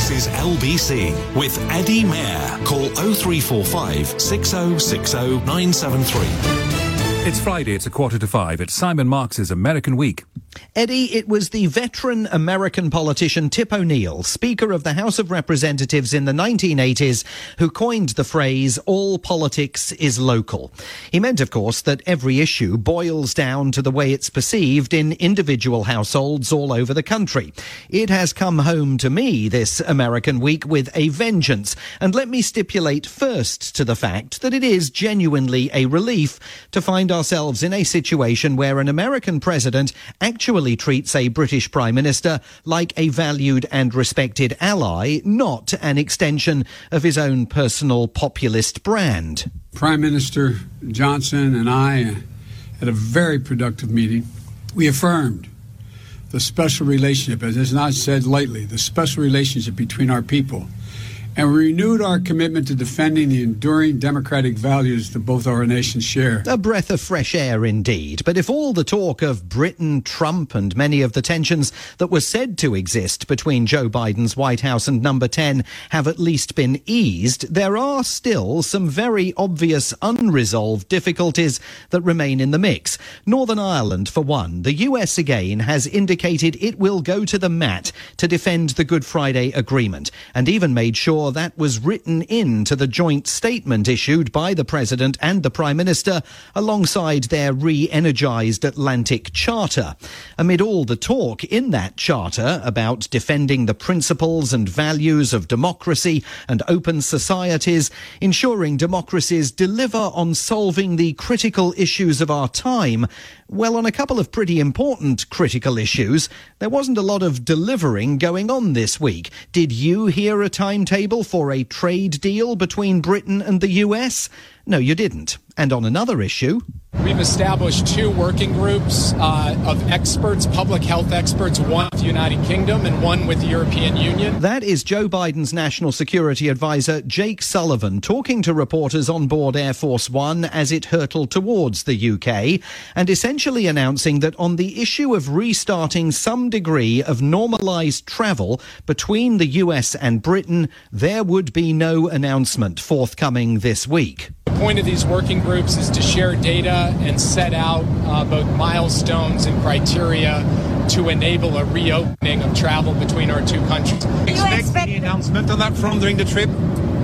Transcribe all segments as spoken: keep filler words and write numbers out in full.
This is L B C with Eddie Mair. Call oh three four five, six oh six oh, nine seven three. It's Friday, it's a quarter to five. It's Simon Marks' American Week. Eddie, it was the veteran American politician Tip O'Neill, Speaker of the House of Representatives in the nineteen eighties, who coined the phrase, all politics is local. He meant, of course, that every issue boils down to the way it's perceived in individual households all over the country. It has come home to me, this American Week, with a vengeance. And let me stipulate first to the fact that it is genuinely a relief to find ourselves in a situation where an American president actually Actually treats a British Prime Minister like a valued and respected ally, not an extension of his own personal populist brand. Prime Minister Johnson and I had a very productive meeting. We affirmed the special relationship, as is not said lightly, the special relationship between our people. And we renewed our commitment to defending the enduring democratic values that both our nations share. A breath of fresh air indeed. But if all the talk of Britain, Trump and many of the tensions that were said to exist between Joe Biden's White House and Number ten have at least been eased, there are still some very obvious unresolved difficulties that remain in the mix. Northern Ireland, for one. The U S again has indicated it will go to the mat to defend the Good Friday Agreement, and even made sure that was written into the joint statement issued by the President and the Prime Minister alongside their re-energised Atlantic Charter. Amid all the talk in that charter about defending the principles and values of democracy and open societies, ensuring democracies deliver on solving the critical issues of our time, well, on a couple of pretty important critical issues, there wasn't a lot of delivering going on this week. Did you hear a timetable for a trade deal between Britain and the U S? No, you didn't. And on another issue... We've established two working groups uh, of experts, public health experts, one with the United Kingdom and one with the European Union. That is Joe Biden's national security advisor, Jake Sullivan, talking to reporters on board Air Force One as it hurtled towards the U K, and essentially announcing that on the issue of restarting some degree of normalised travel between the U S and Britain, there would be no announcement forthcoming this week. The point of these working groups is to share data and set out uh, both milestones and criteria to enable a reopening of travel between our two countries. Expect any announcement on that front during the trip?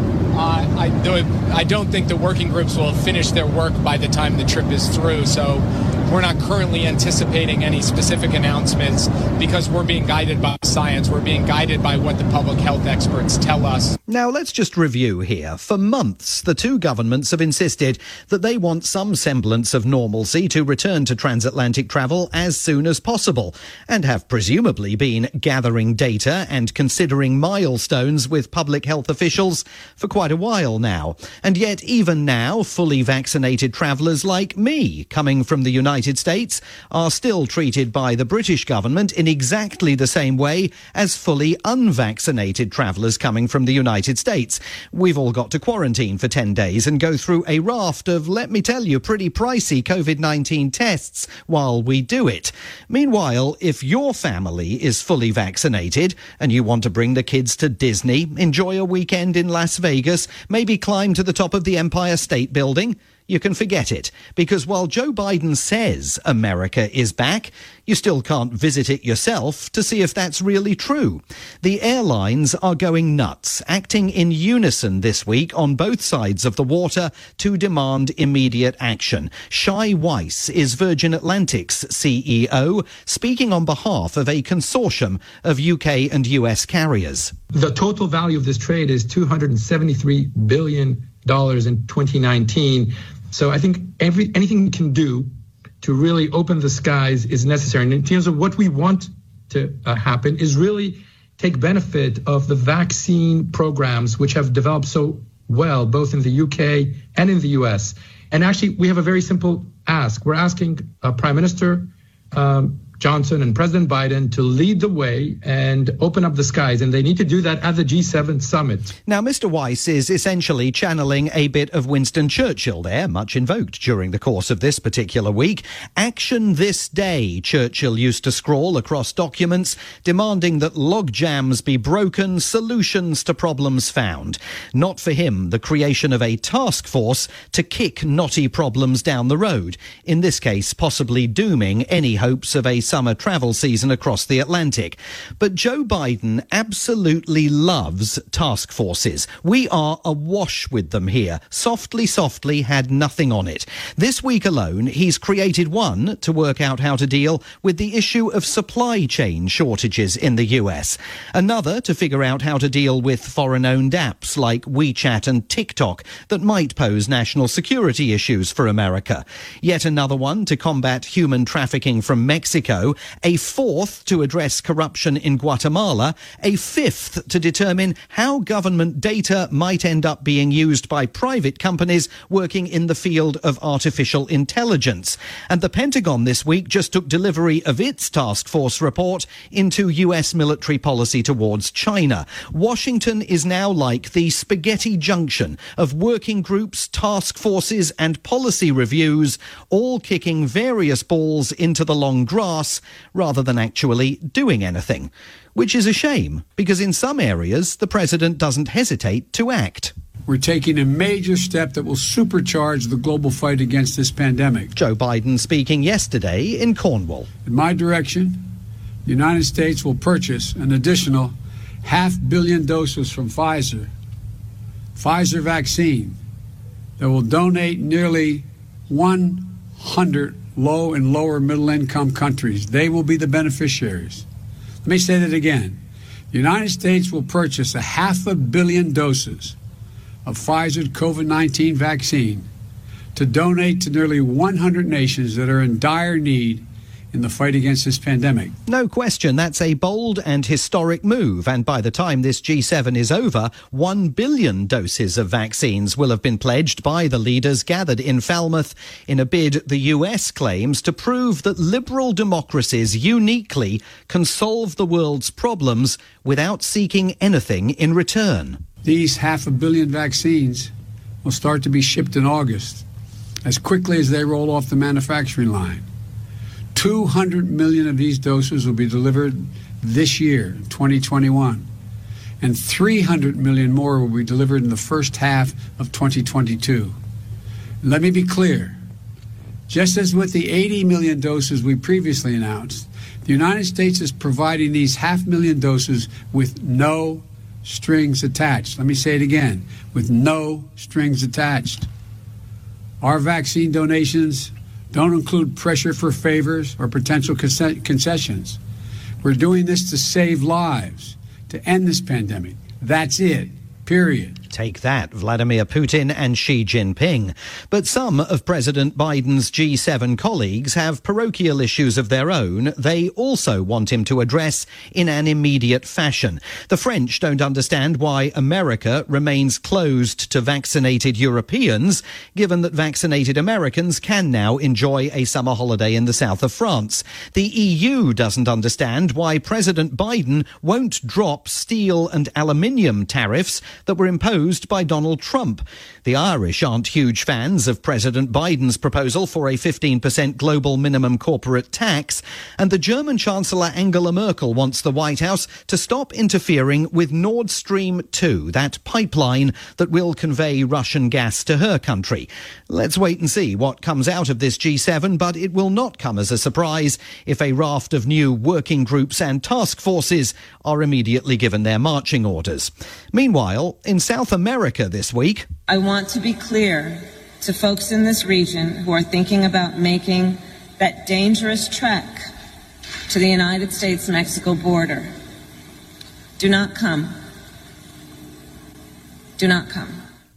Uh, I, do, I don't think the working groups will have finished their work by the time the trip is through, so we're not currently anticipating any specific announcements because we're being guided by science. We're being guided by what the public health experts tell us. Now, let's just review here. For months, the two governments have insisted that they want some semblance of normalcy to return to transatlantic travel as soon as possible, and have presumably been gathering data and considering milestones with public health officials for quite a while now. And yet, even now, fully vaccinated travellers like me, coming from the United States, are still treated by the British government in exactly the same way as fully unvaccinated travellers coming from the United States. We've all got to quarantine for ten days and go through a raft of, let me tell you, pretty pricey COVID nineteen tests while we do it. Meanwhile, if your family is fully vaccinated and you want to bring the kids to Disney, enjoy a weekend in Las Vegas, maybe climb to the top of the Empire State Building, you can forget it, because while Joe Biden says America is back, you still can't visit it yourself to see if that's really true. The airlines are going nuts, acting in unison this week on both sides of the water to demand immediate action. Shai Weiss is Virgin Atlantic's C E O, speaking on behalf of a consortium of U K and U S carriers. The total value of this trade is two hundred seventy-three billion dollars in twenty nineteen. So I think every anything we can do to really open the skies is necessary. And in terms of what we want to uh, happen is really take benefit of the vaccine programs which have developed so well, both in the U K and in the U S. And actually, we have a very simple ask. We're asking uh, Prime Minister um, Johnson and President Biden to lead the way and open up the skies, and they need to do that at the G seven summit. Now, Mister Weiss is essentially channeling a bit of Winston Churchill there, much invoked during the course of this particular week. Action this day, Churchill used to scrawl across documents, demanding that log jams be broken, solutions to problems found. Not for him the creation of a task force to kick knotty problems down the road, in this case possibly dooming any hopes of a summer travel season across the Atlantic. But Joe Biden absolutely loves task forces. We are awash with them here. Softly, softly had nothing on it. This week alone, he's created one to work out how to deal with the issue of supply chain shortages in the U S. Another to figure out how to deal with foreign-owned apps like WeChat and TikTok that might pose national security issues for America. Yet another one to combat human trafficking from Mexico. A fourth to address corruption in Guatemala. A fifth to determine how government data might end up being used by private companies working in the field of artificial intelligence. And the Pentagon this week just took delivery of its task force report into U S military policy towards China. Washington is now like the spaghetti junction of working groups, task forces and policy reviews, all kicking various balls into the long grass rather than actually doing anything. Which is a shame, because in some areas the president doesn't hesitate to act. We're taking a major step that will supercharge the global fight against this pandemic. Joe Biden speaking yesterday in Cornwall. In my direction, the United States will purchase an additional half billion doses from Pfizer, Pfizer vaccine, that will donate nearly one hundred low and lower middle income countries. They will be the beneficiaries. Let me say that again. The United States will purchase a half a billion doses of Pfizer's COVID nineteen vaccine to donate to nearly one hundred nations that are in dire need in the fight against this pandemic. No question, that's a bold and historic move. And by the time this G seven is over, one billion doses of vaccines will have been pledged by the leaders gathered in Falmouth in a bid the U S claims to prove that liberal democracies uniquely can solve the world's problems without seeking anything in return. These half a billion vaccines will start to be shipped in August, as quickly as they roll off the manufacturing line. two hundred million of these doses will be delivered this year, twenty twenty-one, and three hundred million more will be delivered in the first half of twenty twenty-two. Let me be clear. Just as with the eighty million doses we previously announced, the United States is providing these half million doses with no strings attached. Let me say it again, with no strings attached. Our vaccine donations don't include pressure for favors or potential concessions. We're doing this to save lives, to end this pandemic. That's it, period. Take that, Vladimir Putin and Xi Jinping. But some of President Biden's G seven colleagues have parochial issues of their own they also want him to address in an immediate fashion. The French don't understand why America remains closed to vaccinated Europeans, given that vaccinated Americans can now enjoy a summer holiday in the south of France. The E U doesn't understand why President Biden won't drop steel and aluminium tariffs that were imposed by Donald Trump. The Irish aren't huge fans of President Biden's proposal for a fifteen percent global minimum corporate tax, and the German Chancellor Angela Merkel wants the White House to stop interfering with Nord Stream two, that pipeline that will convey Russian gas to her country. Let's wait and see what comes out of this G seven, but it will not come as a surprise if a raft of new working groups and task forces are immediately given their marching orders. Meanwhile, in South America this week, I want to be clear to folks in this region who are thinking about making that dangerous trek to the United States-Mexico border. Do not come. Do not come.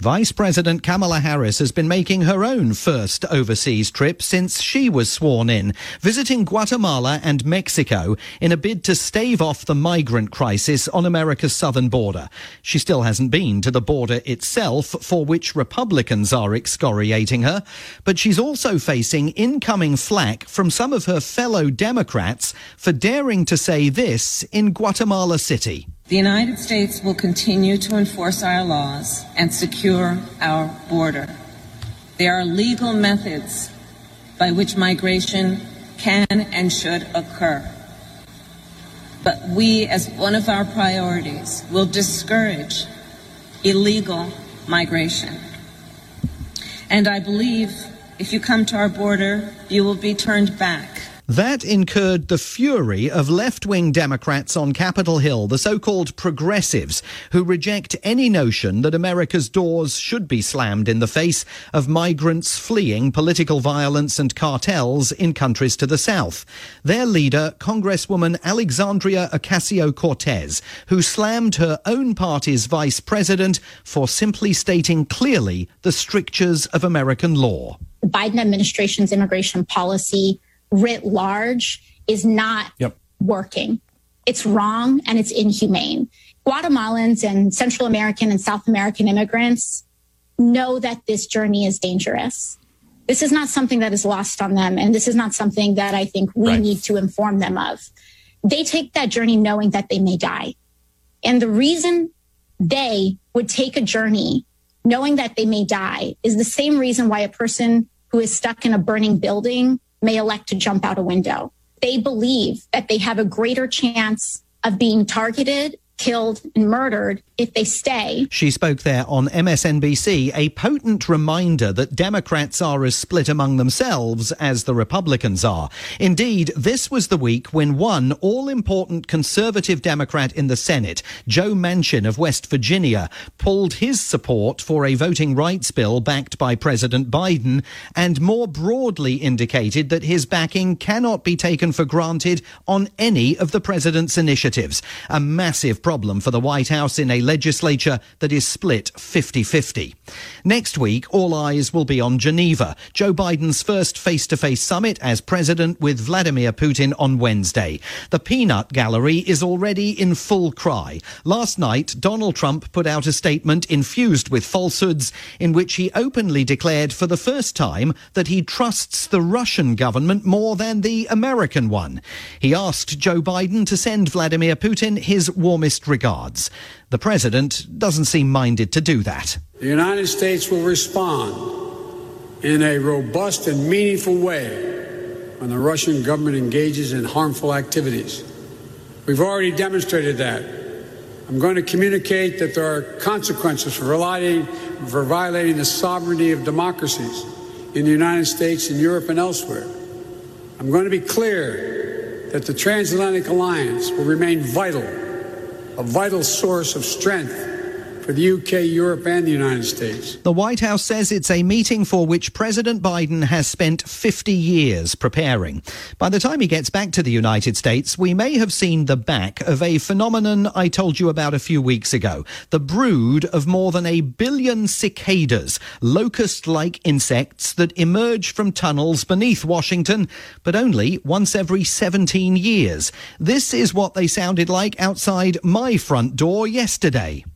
Vice President Kamala Harris has been making her own first overseas trip since she was sworn in, visiting Guatemala and Mexico in a bid to stave off the migrant crisis on America's southern border. She still hasn't been to the border itself, for which Republicans are excoriating her, but she's also facing incoming flack from some of her fellow Democrats for daring to say this in Guatemala City. The United States will continue to enforce our laws and secure our border. There are legal methods by which migration can and should occur. But we, as one of our priorities, will discourage illegal migration. And I believe if you come to our border, you will be turned back. That incurred the fury of left-wing Democrats on Capitol Hill, the so-called progressives, who reject any notion that America's doors should be slammed in the face of migrants fleeing political violence and cartels in countries to the south. Their leader, Congresswoman Alexandria Ocasio-Cortez, who slammed her own party's vice president for simply stating clearly the strictures of American law. The Biden administration's immigration policy writ large is not yep. working. It's wrong and it's inhumane. Guatemalans and Central American and South American immigrants know that this journey is dangerous. This is not something that is lost on them, and this is not something that I think we right. need to inform them of. They take that journey knowing that they may die. And the reason they would take a journey knowing that they may die is the same reason why a person who is stuck in a burning building may elect to jump out a window. They believe that they have a greater chance of being targeted, killed, and murdered if they stay. She spoke there on M S N B C, a potent reminder that Democrats are as split among themselves as the Republicans are. Indeed, this was the week when one all-important conservative Democrat in the Senate, Joe Manchin of West Virginia, pulled his support for a voting rights bill backed by President Biden and more broadly indicated that his backing cannot be taken for granted on any of the president's initiatives. A massive problem for the White House in a legislature that is split fifty-fifty. Next week, all eyes will be on Geneva, Joe Biden's first face-to-face summit as president with Vladimir Putin on Wednesday. The peanut gallery is already in full cry. Last night, Donald Trump put out a statement infused with falsehoods in which he openly declared for the first time that he trusts the Russian government more than the American one. He asked Joe Biden to send Vladimir Putin his warmest regards. The president doesn't seem minded to do that. The United States will respond in a robust and meaningful way when the Russian government engages in harmful activities. We've already demonstrated that. I'm going to communicate that there are consequences for violating, for violating the sovereignty of democracies in the United States and Europe and elsewhere. I'm going to be clear that the transatlantic alliance will remain vital, a vital source of strength for the U K, Europe, and the United States. The White House says it's a meeting for which President Biden has spent fifty years preparing. By the time he gets back to the United States, we may have seen the back of a phenomenon I told you about a few weeks ago. The brood of more than a billion cicadas, locust-like insects that emerge from tunnels beneath Washington, but only once every seventeen years. This is what they sounded like outside my front door yesterday.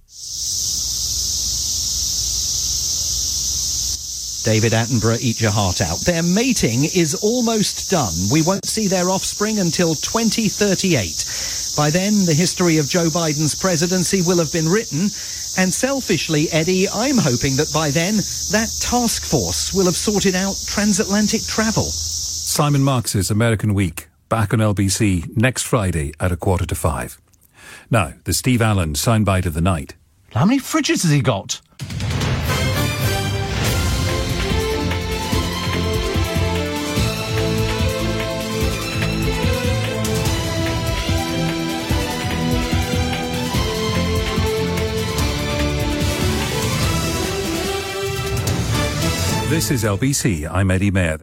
David Attenborough, eat your heart out. Their mating is almost done. We won't see their offspring until twenty thirty-eight. By then, the history of Joe Biden's presidency will have been written. And selfishly, Eddie, I'm hoping that by then, that task force will have sorted out transatlantic travel. Simon Marx's American Week, back on L B C next Friday at a quarter to five. Now, the Steve Allen soundbite of the night. How many fridges has he got? This is L B C. I'm Eddie Mayer.